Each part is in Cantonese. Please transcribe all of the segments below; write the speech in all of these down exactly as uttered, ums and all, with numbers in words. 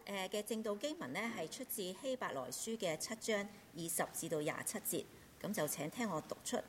誒嘅正道經文呢，係出自希伯來書嘅七章二十至到廿七節，咁就請聽我讀出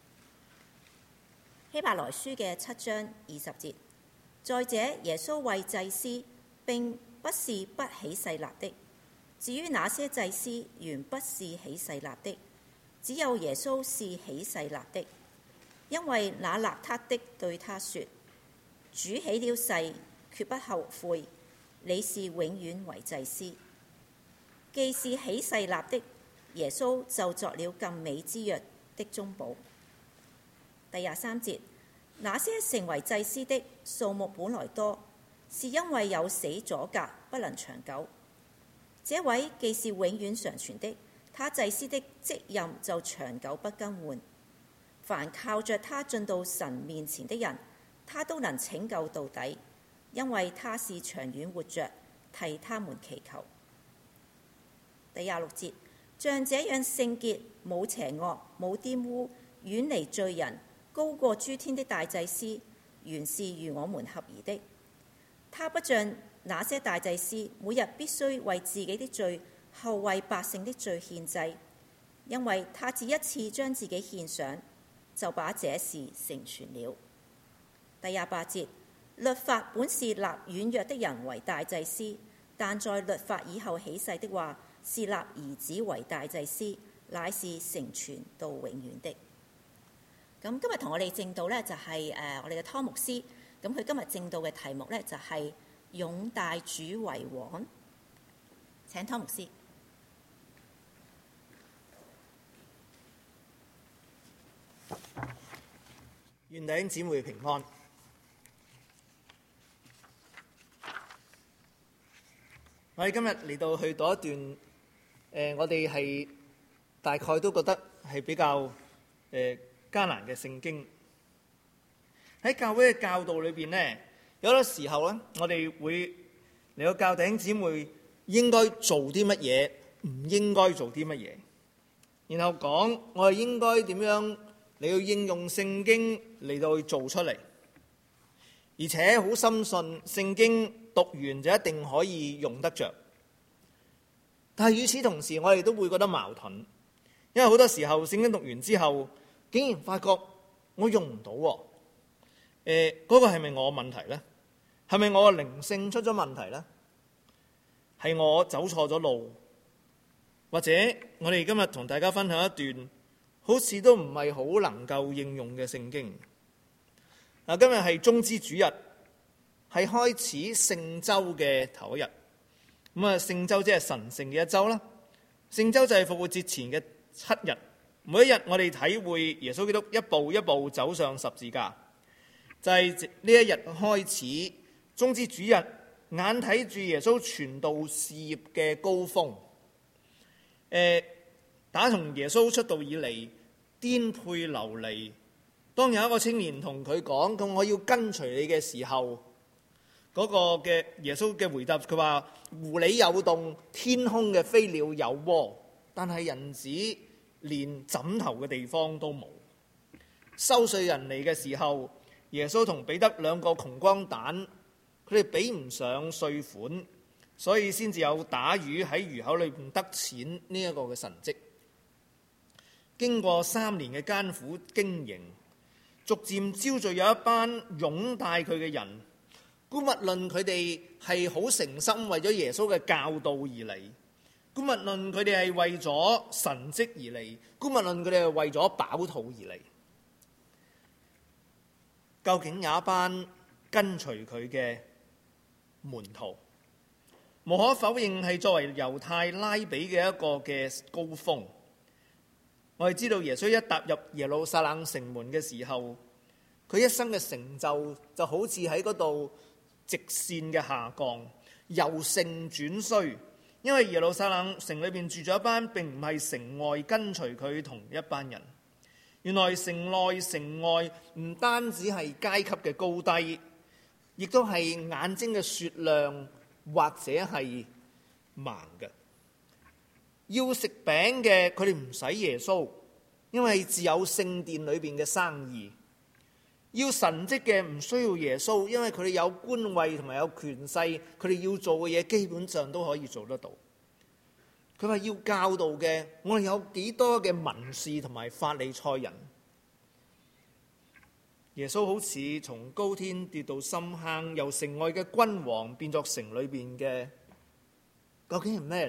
希伯來書嘅七章二十節。再者，耶穌為祭司，並不是不起誓立的。至於那些祭司，原不是起誓立的，只有耶穌是起誓立的，因為那立他的對他說：主起了誓，決不後悔。你是永遠為祭司。既是起誓立的，耶穌就作了更美之約的中保。第廿三節，那些成為祭司的數目本來多，是因為有死阻隔，不能長久。這位既是永遠常存的，他祭司的職任就長久不更換。凡靠着他進到神面前的人，他都能拯救到底，因為他是長遠活着，替他們祈求。第廿六節，像這樣聖潔、冇邪惡、冇玷污、遠離罪人、高過諸天的大祭司，原是與我們合宜的。他不像那些大祭司，每日必須為自己的罪，後為百姓的罪獻祭，因為他只一次將自己獻上，就把這事成全了。第廿八節，律法本是立軟弱的人為大祭司，但在律法以後起誓的話，是立兒子為大祭司，乃是成全到永遠的。咁今日同我哋證道呢，就係誒我哋嘅湯牧師，咁佢今日證道嘅題目呢，就係擁戴主為王。請湯牧師。 願弟兄姊妹平安。我哋今日嚟到去讀一段，誒、呃，我哋係大概都覺得係比較誒、呃、艱難嘅聖經。喺教會嘅教導裏邊呢，有好多時候咧，我哋會嚟到教弟兄姊妹應該做啲乜嘢，唔應該做啲乜嘢，然後講我哋應該點樣嚟到應用聖經嚟到去做出嚟，而且好深信聖經讀完就一定可以用得着。但係與此同時，我哋都會覺得矛盾，因為好多時候聖經讀完之後，竟然發覺我用唔到喎。誒，嗰個係咪我問題呢？係咪我嘅靈性出咗問題呢？係我走錯咗路？或者我哋今日同大家分享一段好似都唔係好能夠應用嘅聖經。嗱，今日係棕枝主日，係開始聖週嘅頭一日。咁啊，聖週即係神聖嘅一週啦。聖週就係復活節前嘅七日，每一日我哋體會耶穌基督一步一步走上十字架。就係、是、呢一日開始，棕枝主日，眼睇住耶穌傳道事業嘅高峰。誒，打從耶穌出道以嚟，顛沛流離。當有一個青年同佢講：咁我要跟隨你嘅時候，嗰、那個嘅耶穌嘅回答，佢話：狐狸有洞，天空嘅飛鳥有窩，但係人子連枕頭嘅地方都冇。收稅人嚟嘅時候，耶穌同彼得兩個窮光蛋，佢哋比唔上稅款，所以先至有打魚喺魚口裏邊得錢呢一個嘅神蹟。經過三年嘅艱苦經營，逐漸招聚有一班擁戴佢嘅人。姑勿論佢哋係好誠心為咗耶穌嘅教導而嚟，姑勿論佢哋係為咗神蹟而嚟，姑勿論佢哋係為咗飽肚而嚟。究竟有一班跟隨佢嘅門徒，無可否認係作為猶太拉比嘅一個嘅高峰。我哋知道耶穌一踏入耶路撒冷城門嘅時候，佢一生嘅成就就好似喺嗰度直線嘅下降，由盛轉衰。因為耶路撒冷城裏邊住咗一班並唔係城外跟隨佢同一班人。原來城內城外唔單止係階級嘅高低，亦都係眼睛嘅雪亮或者係盲嘅。要食餅嘅佢哋唔使耶穌，因為自有聖殿裏邊嘅生意。 要神蹟嘅唔需要耶穌，因為佢哋有官位同埋有權勢，佢哋要做嘅嘢基本上都可以做得到。佢話要教導嘅，我哋有幾多嘅文士同埋法利賽人？耶穌好似從高天跌到深坑，由城外嘅君王變作城裏邊嘅，究竟係咩嚟？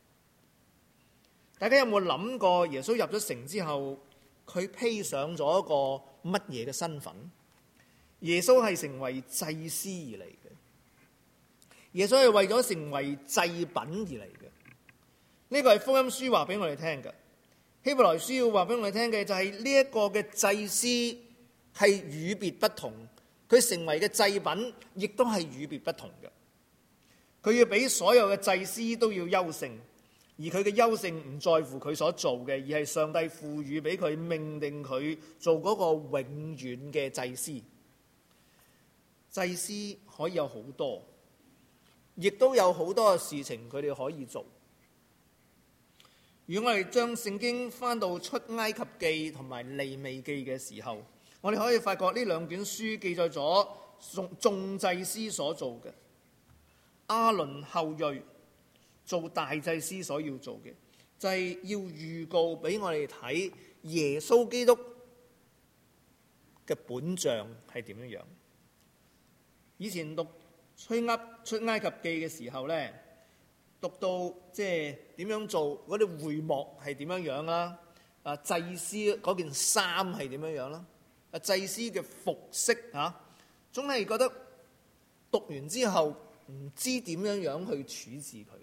大家有冇諗過耶穌入咗城之後，佢披上咗一個乜嘢嘅身份？耶穌係成為祭司而嚟嘅，耶穌係為咗成為祭品而嚟嘅。呢個係福音書話俾我哋聽嘅。希伯來書要話俾我哋聽嘅就係呢一個嘅祭司係與別不同，佢成為嘅祭品亦都係與別不同嘅。佢要比所有嘅祭司都要優勝，而佢嘅優勝唔在乎佢所做嘅，而係上帝賦予俾佢，命令佢做嗰個永遠嘅祭司。祭司可以有好多，亦都有好多嘅事情佢哋可以做。如果我哋將聖經翻到出埃及記同埋利未記嘅時候，我哋可以發覺呢兩卷書記載咗眾眾祭司所做嘅，亞倫後裔做大祭司所要做嘅，就係要預告俾我哋睇耶穌基督嘅本相係點樣樣。以前讀出埃出埃及記嘅時候呢，讀到即係點樣做嗰啲會幕係點樣樣啦，啊祭司嗰件衫係點樣樣啦，啊祭司嘅服飾嚇，總係覺得讀完之後唔知點樣樣去處置佢。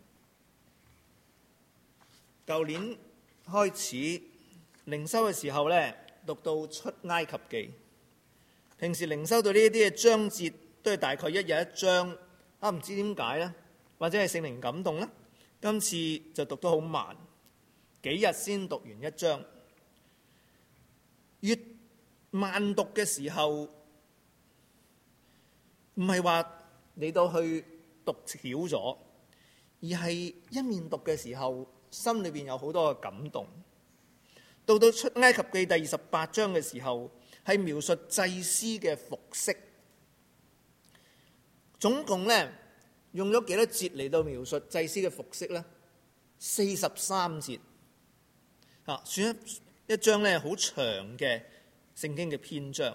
舊年開始靈修嘅時候呢，讀到出埃及記，平時靈修到呢一啲嘅章節都係大概一日一章，啊唔知點解咧，或者係聖靈感動咧，今次就讀得好慢，幾日先讀完一章。越慢讀嘅時候，唔係話你到去讀巧咗，而係一面讀嘅時候，心裏邊有好多嘅感動。到到出埃及記第二十八章嘅時候，係描述祭司嘅服飾。總共咧用咗幾多節嚟到描述祭司嘅服飾呢？四十三節啊，算一一章咧好長嘅聖經嘅篇章。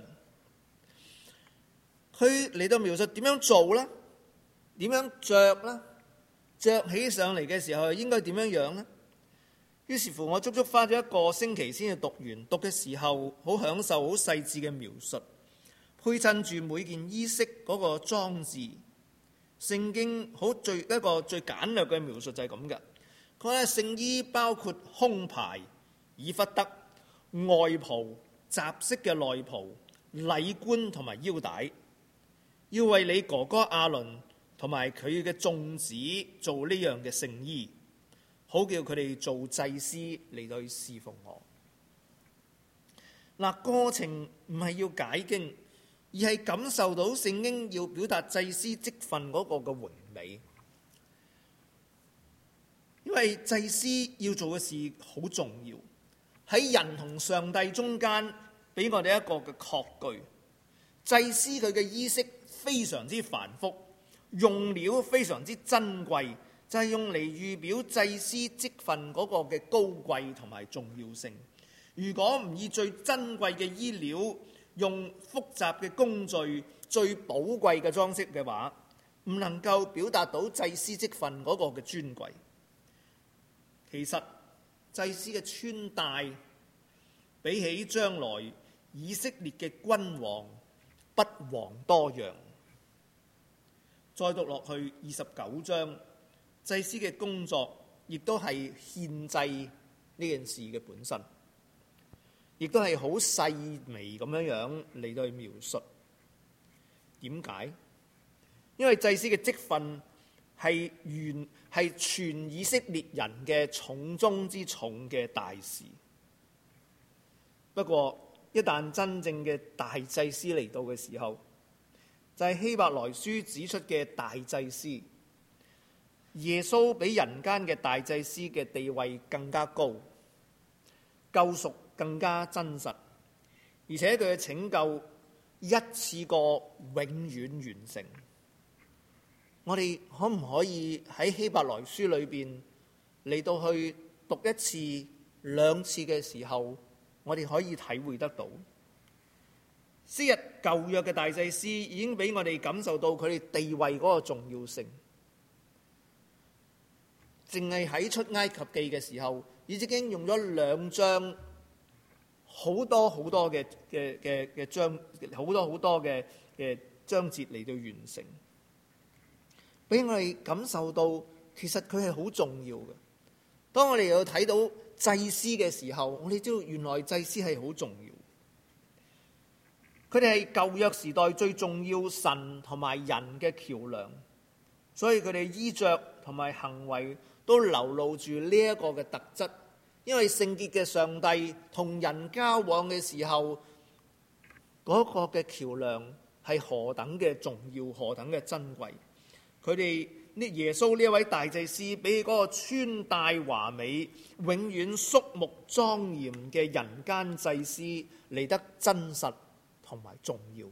佢嚟到描述點樣做啦，點樣着啦，着起上嚟嘅時候應該點樣樣呢？於是乎，我足足花咗一個星期先至讀完。讀嘅時候好享受，好細緻嘅描述，配襯住每件衣飾嗰個裝置。聖經好最一個最簡略嘅描述就係咁嘅。佢話聖衣包括胸牌、以弗得、外袍、雜色嘅內袍、禮冠同埋腰帶，要為你哥哥亞倫同埋佢嘅眾子做呢樣嘅聖衣，好叫佢哋做祭司嚟到去侍奉我。嗱，過程唔係要解經，而係感受到聖經要表達祭司職分嗰個嘅榮美。因為祭司要做嘅事好重要，喺人同上帝中間俾我哋一個嘅確據。祭司佢嘅衣飾非常之繁複，用料非常之珍貴，就係用嚟預表祭司職分嗰個嘅高貴同埋重要性。如果唔以最珍貴嘅衣料，用複雜嘅工序、最寶貴嘅裝飾嘅話，唔能夠表達到祭司職分嗰個嘅尊貴。其實祭司嘅穿戴比起將來以色列嘅君王不遑多讓。再讀落去二十九章，祭司嘅工作亦都係獻祭呢件事嘅本身，亦都係好細微咁樣樣嚟到去描述。點解？因為祭司嘅職分係原係全以色列人嘅重中之重嘅大事。不過一旦真正嘅大祭司嚟到嘅時候，就係希伯來書指出嘅大祭司。耶穌比人間嘅大祭司嘅地位更加高，救贖更加真實，而且佢嘅拯救一次過永遠完成。我哋可唔可以喺希伯來書裏邊嚟到去讀一次、兩次嘅時候，我哋可以體會得到，昔日舊約嘅大祭司已經俾我哋感受到佢哋地位嗰個重要性。淨係喺出埃及記嘅時候，已經用咗兩章好多好多嘅嘅嘅嘅章，好多好多嘅嘅章節嚟到完成，俾我哋感受到其實佢係好重要嘅。當我哋有睇到祭司嘅時候，我哋知道原來祭司係好重要。佢哋係舊約時代最重要神同埋人嘅橋梁，所以佢哋衣着同埋行為都流露住呢一個嘅特質。因為聖潔嘅上帝同人交往嘅時候，嗰個嘅橋梁係何等嘅重要，何等嘅珍貴。佢哋呢耶穌呢一位大祭司，比嗰個穿戴華美、永遠肅穆莊嚴嘅人間祭司嚟得真實同埋重要。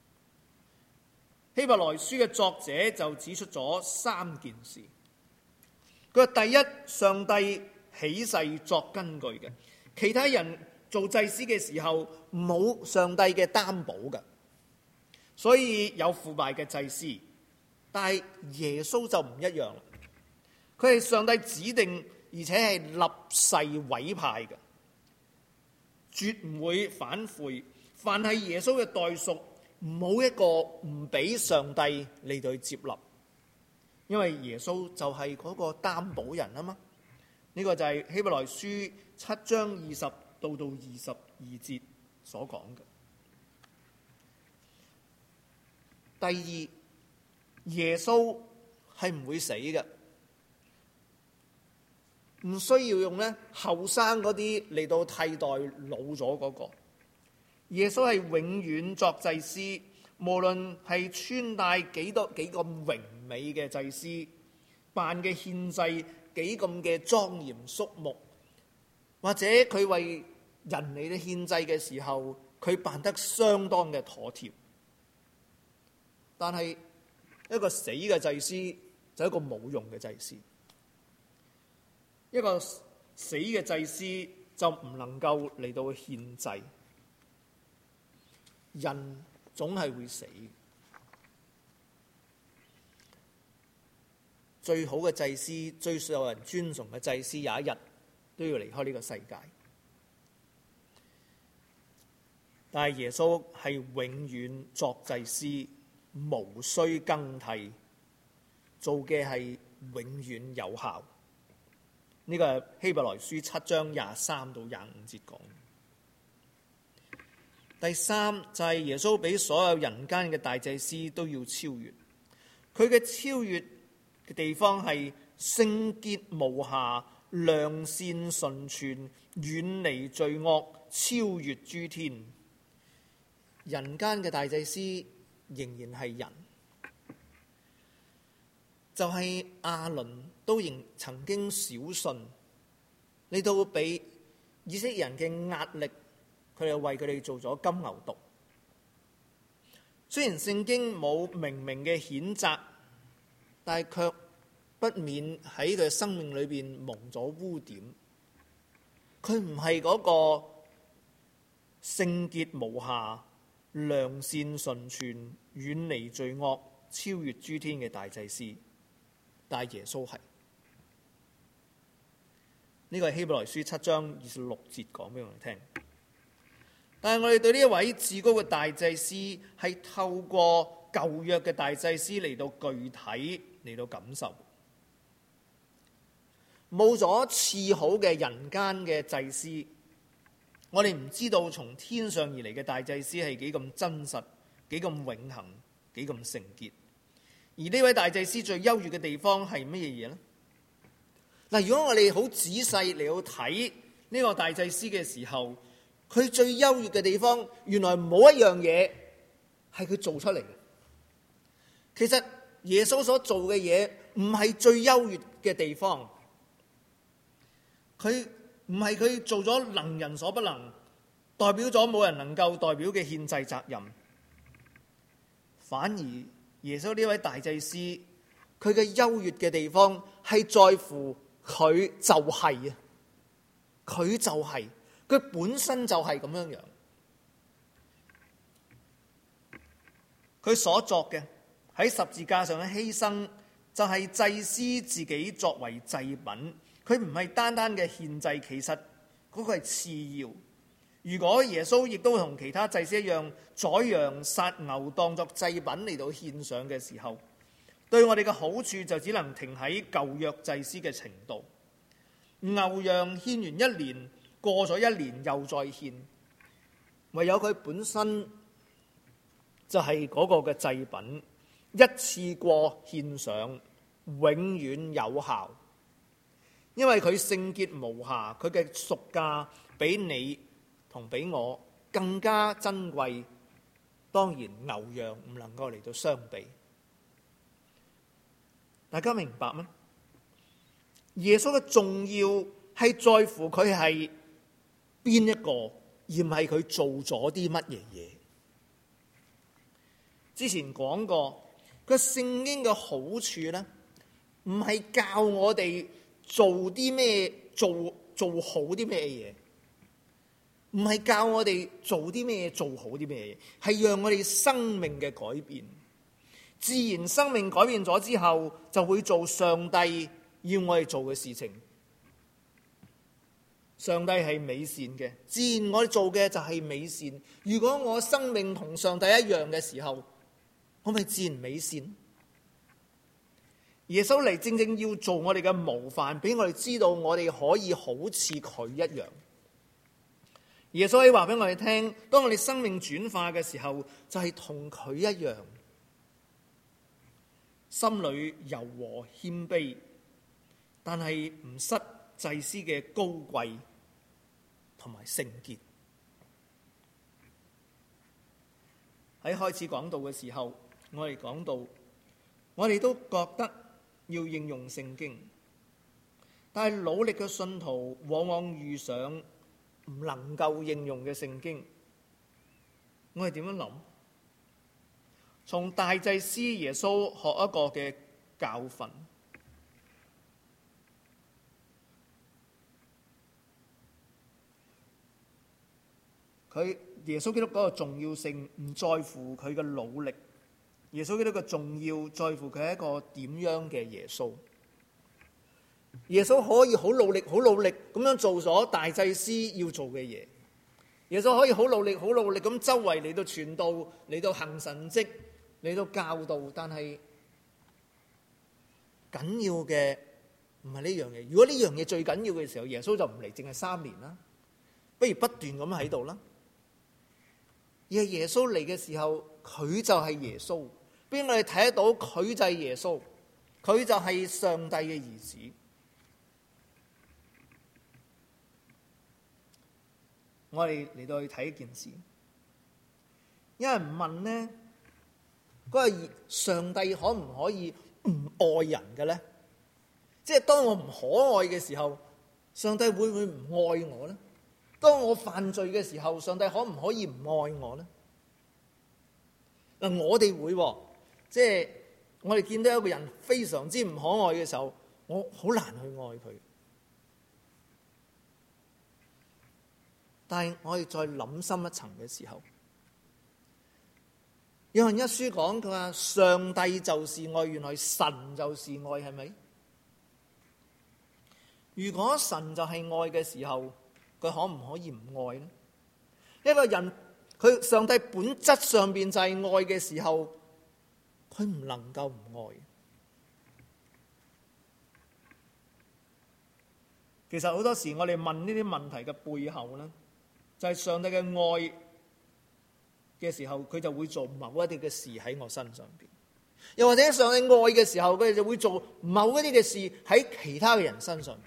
希伯來書嘅作者就指出咗三件事。佢話第一，上帝起誓作根據嘅，其他人做祭司嘅時候冇上帝嘅擔保嘅，所以有腐敗嘅祭司。但係耶穌就唔一樣啦，佢係上帝指定而且係立誓委派嘅，絕唔會反悔。凡係耶穌嘅代贖，冇一個唔俾上帝嚟到去接納，因為耶穌就係嗰個擔保人啊嘛。呢、這個就係希伯來書七章二十到到二十二節所講嘅。第二，耶穌係唔會死嘅，唔需要用咧後生嗰啲嚟到替代老咗嗰個。耶穌係永遠作祭司，無論係穿戴幾多幾咁榮美嘅祭司，辦嘅獻祭幾咁嘅莊嚴肅穆，或者佢為人嚟嘅獻祭嘅時候，佢辦得相當嘅妥帖。但係一個死嘅祭司就係一個冇用嘅祭司，一個死嘅祭司就唔能夠嚟到獻祭。人總係會死，最好嘅祭司、最受人尊崇嘅祭司，有一日都要離開呢個世界。但係耶穌係永遠作祭司，無需更替，做嘅係永遠有效。呢、這個係希伯來書七章廿三到廿五節講。第三就係、是、耶穌比所有人間嘅大祭司都要超越，佢嘅超越嘅地方係聖潔無瑕、良善純全、遠離罪惡、超越諸天。人間嘅大祭司仍然係人，就係、是、亞倫都仍曾經小信，嚟到俾以色列人嘅壓力。佢哋為佢哋做咗金牛犢。雖然聖經冇明明嘅譴責，但係卻不免喺佢生命裏邊蒙咗污點。佢唔係嗰個聖潔無瑕、良善純全、遠離罪惡、超越諸天嘅大祭司，但係耶穌係。呢、這個係希伯來書七章二十六節講俾我哋聽。但係我哋對呢一位至高嘅大祭司，係透過舊約嘅大祭司嚟到具體嚟到感受，冇咗次好嘅人間嘅祭司，我哋唔知道從天上而嚟嘅大祭司係幾咁真實、幾咁永恆、幾咁聖潔。而呢位大祭司最優越嘅地方係乜嘢嘢呢？嗱，如果我哋好仔細嚟到睇呢個大祭司嘅時候，佢最優越嘅地方，原來冇一樣嘢係佢做出嚟嘅。其實耶穌所做嘅嘢唔係最優越嘅地方，佢唔係佢做咗能人所不能，代表咗冇人能夠代表嘅獻祭責任， 反而耶穌呢位大祭司，佢嘅優越嘅地方係在乎佢就係啊，佢就係，佢本身就係咁樣樣。佢所作嘅喺十字架上嘅犧牲，就係祭司自己作為祭品。佢唔係單單嘅獻祭，其實嗰個係次要。如果耶穌亦都同其他祭司一樣，宰羊殺牛當作祭品嚟到獻上嘅時候，對我哋嘅好處就只能停喺舊約祭司嘅程度。牛羊獻完一年，過咗一年又再獻，唯有佢本身就係嗰個嘅祭品，一次過獻上，永遠有效。因為佢聖潔無瑕，佢嘅贖價比你同比我更加珍貴。當然牛羊唔能夠嚟到相比。大家明白嗎？耶穌嘅重要係在乎佢係邊一個，而唔係佢做咗啲乜嘢嘢。之前講過，個聖經嘅好處呢，唔係教我哋做啲咩，做做好啲咩嘢，唔係教我哋做啲咩，做好啲咩嘢，係讓我哋生命嘅改變。自然生命改變咗之後，就會做上帝要我哋做嘅事情。上帝係美善嘅，自然我哋做嘅就係美善。如果我生命同上帝一樣嘅時候，我咪自然美善。耶穌嚟正正要做我哋嘅模範，俾我哋知道我哋可以好似佢一樣。耶穌可以話俾我哋聽，當我哋生命轉化嘅時候，就係同佢一樣，心裏柔和謙卑，但係唔失祭司嘅高貴同埋聖潔。喺開始講道嘅時候，我哋講到，我哋都覺得要應用聖經，但係努力嘅信徒往往遇上唔能夠應用嘅聖經。我哋點樣諗？從大祭司耶穌學一個嘅教訓，佢耶穌基督嗰個重要性唔在乎佢嘅努力，耶穌基督嘅重要在乎佢係一個點樣嘅耶穌。耶穌可以好努力、好努力咁樣做咗大祭司要做嘅嘢，耶穌可以好努力、好努力咁周圍嚟到傳道、嚟到行神蹟、嚟到教導，但係緊要嘅唔係呢樣嘢。如果呢樣嘢最緊要嘅時候，耶穌就唔嚟，淨係三年啦，不如不斷咁喺度啦。而係耶穌嚟嘅時候，佢就係耶穌，俾我哋睇得到佢就係耶穌，佢就係上帝嘅兒子。我哋嚟到去睇一件事，有人問呢，嗰個上帝可唔可以唔愛人嘅呢？即係當我唔可愛嘅時候，上帝會唔會唔愛我呢？當我犯罪嘅時候，上帝可唔可以唔愛我呢？嗱，我哋會，即係我哋見到一個人非常之唔可愛嘅時候，我好難去愛佢。但係我哋再諗深一層嘅時候，約翰一書講佢話上帝就是愛，原來神就是愛，係咪？如果神就係愛嘅時候，佢可唔可以唔愛呢？一個人佢上帝本質上邊就係愛嘅時候，佢唔能夠唔愛。其實好多時我哋問呢啲問題嘅背後呢，就係上帝嘅愛嘅時候，佢就會做某一啲嘅事喺我身上邊；又或者上帝愛嘅時候，佢哋就會做某一啲嘅事喺其他嘅人身上邊。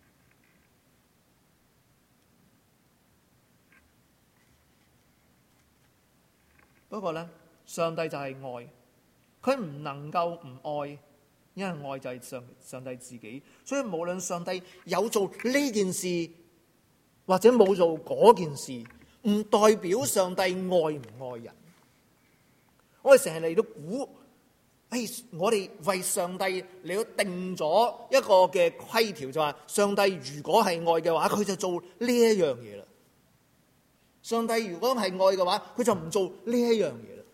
不過呢，上帝就係愛，佢唔能夠唔愛，因為愛就係上上帝自己。所以無論上帝有做呢件事，或者冇做嗰件事，唔代表上帝愛唔愛人。 我哋成日嚟到估，誒，我哋為上帝嚟到定咗一個嘅規條，就話上帝如果係愛嘅話，佢就做呢一樣嘢啦。上帝如果係愛嘅話，佢就唔做呢一樣嘢啦。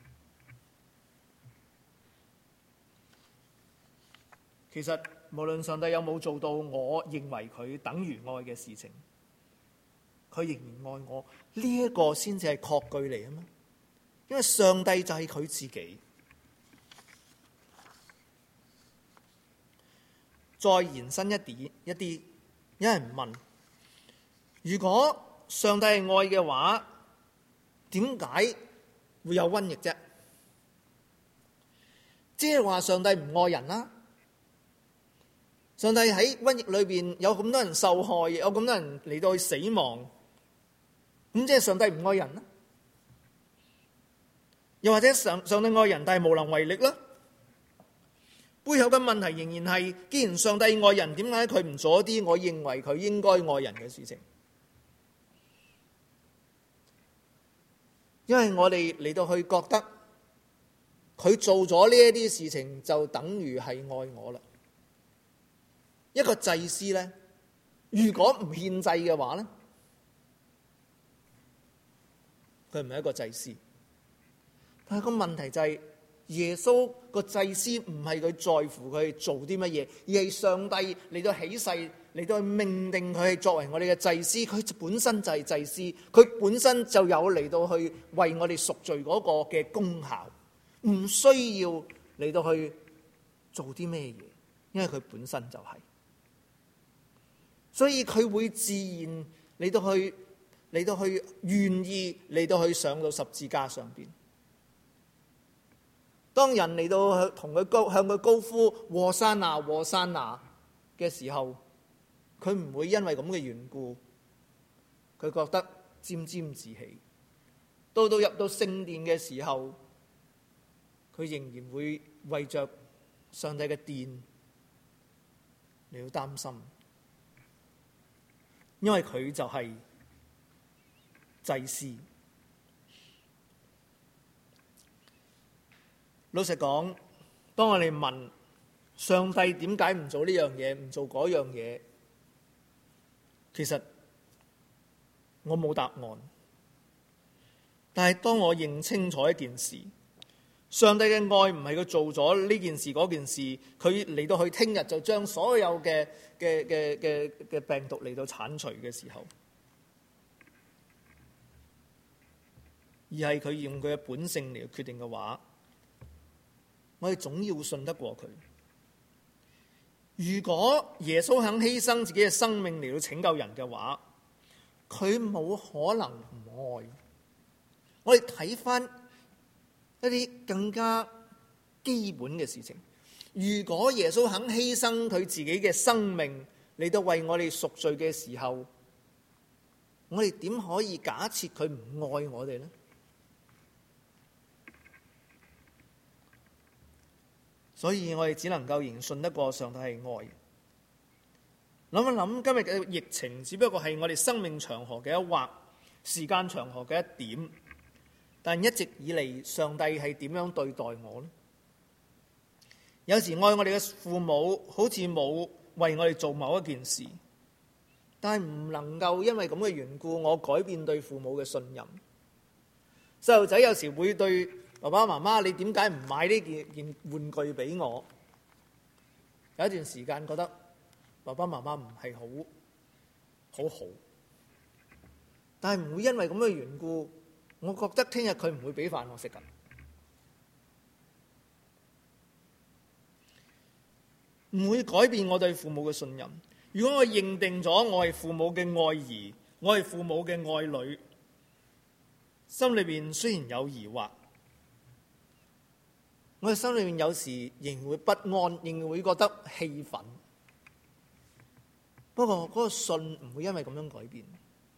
其實無論上帝有冇做到我認為佢等於愛嘅事情，佢仍然愛我，呢、這、一個先至係確據嚟啊嘛。因為上帝就係佢自己。再延伸一啲一啲，有人問：如果上帝係愛嘅話，點解會有瘟疫啫？即係話上帝唔愛人啦。上帝喺瘟疫裏邊有咁多人受害，有咁多人嚟到去死亡，咁即係上帝唔愛人啦？又或者上上帝愛人，但係無能為力啦？背後嘅問題仍然係，既然上帝愛人，點解佢唔做一啲我認為佢應該愛人嘅事情？因為我哋嚟到去覺得佢做咗呢一啲事情就等於係愛我啦。一個祭司咧，如果唔獻祭嘅話咧，佢唔係一個祭司。但係個問題就係，耶穌個祭司唔係佢在乎佢做啲乜嘢，而係上帝嚟到起誓，嚟到去命定佢係作為我哋嘅祭司。佢本身就係祭司，佢本身就有嚟到去為我哋贖罪嗰個嘅功效，唔需要嚟到去做啲咩嘢，因為佢本身就係。所以佢會自然嚟到去嚟到去願意嚟到去上到十字架上邊。當人嚟到同佢高向佢高呼和散那和散那嘅時候，佢唔會因為咁嘅緣故，佢覺得沾沾自喜。到到入到聖殿嘅時候，佢仍然會為着上帝嘅殿嚟到擔心，因為佢就係祭司。老實講，當我哋問上帝點解唔做呢樣嘢，唔做嗰樣嘢，其實我冇答案。但係當我認清楚一件事，上帝嘅愛唔係佢做咗呢件事嗰件事，佢嚟到去聽日就將所有嘅嘅嘅嘅嘅病毒嚟到剷除嘅時候，而係佢用佢嘅本性嚟決定嘅話，我哋總要信得過佢。如果耶穌肯犧牲自己嘅生命嚟到拯救人嘅話，佢冇可能唔愛。我哋睇翻一啲更加基本嘅事情。如果耶穌肯犧牲佢自己嘅生命嚟到為我哋贖罪嘅時候，我哋點可以假設佢唔愛我哋呢？所以我哋只能夠仍信得過上帝係愛。諗一諗，今日嘅疫情只不過係我哋生命長河嘅一劃，時間長河嘅一點。但一直以嚟，上帝係點樣對待我呢？有時愛我哋嘅父母好似冇為我哋做某一件事，但係唔能夠因為咁嘅緣故，我改變對父母嘅信任。細路仔有時會對爸爸媽媽，你點解唔買呢件件玩具俾我？有一段時間覺得爸爸媽媽唔係好好好，但係唔會因為咁嘅緣故，我覺得聽日佢唔會俾飯我食㗎。唔會改變我對父母嘅信任。如果我認定咗我係父母嘅愛兒，我係父母嘅愛女，心裏邊雖然有疑惑，我嘅心裏面有時仍然會不安，仍然會覺得氣憤。不過嗰個信唔會因為咁樣改變。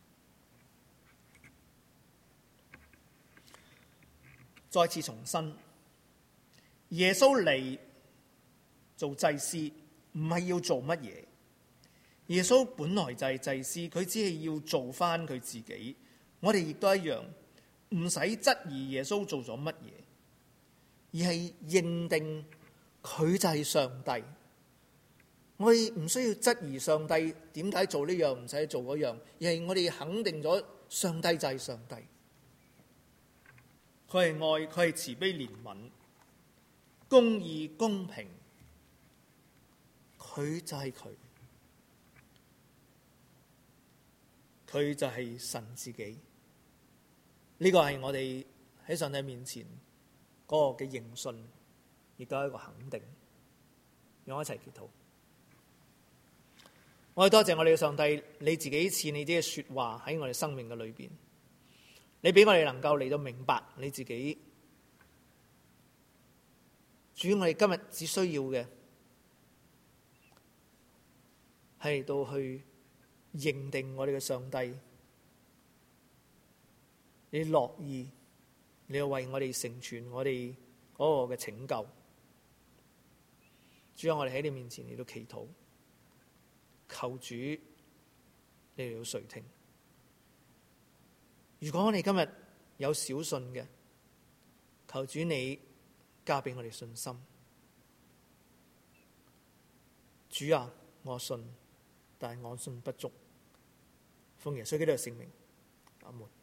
再次重申，耶穌嚟做祭司，唔係要做乜嘢。耶穌本來就係祭司，佢只係要做翻佢自己。我哋亦都一樣，唔使質疑耶穌做咗乜嘢。 而係認定佢就係上帝。我哋唔需要質疑上帝點解做呢樣唔使做嗰樣，而係我哋肯定咗上帝就係上帝。佢係愛，佢係慈悲憐憫、公義公平，佢就係佢，佢就係神自己。呢個係我哋喺上帝面前嗰個嘅認信，亦都係一個肯定。讓我一齊祈禱。我哋多謝我哋嘅上帝，你自己賜你啲嘅說話喺我哋生命嘅裏邊，你俾我哋能夠嚟到明白你自己。主，我哋今日只需要嘅係嚟到去認定我哋嘅上帝，你樂意，你要為我哋成全我哋嗰個嘅拯救。主啊，我哋喺你面前嚟到祈禱，求主你嚟到垂聽。如果我哋今日有小信嘅，求主你加俾我哋信心。主啊，我信，但係我信不足。奉耶穌基督嘅聖名，阿門。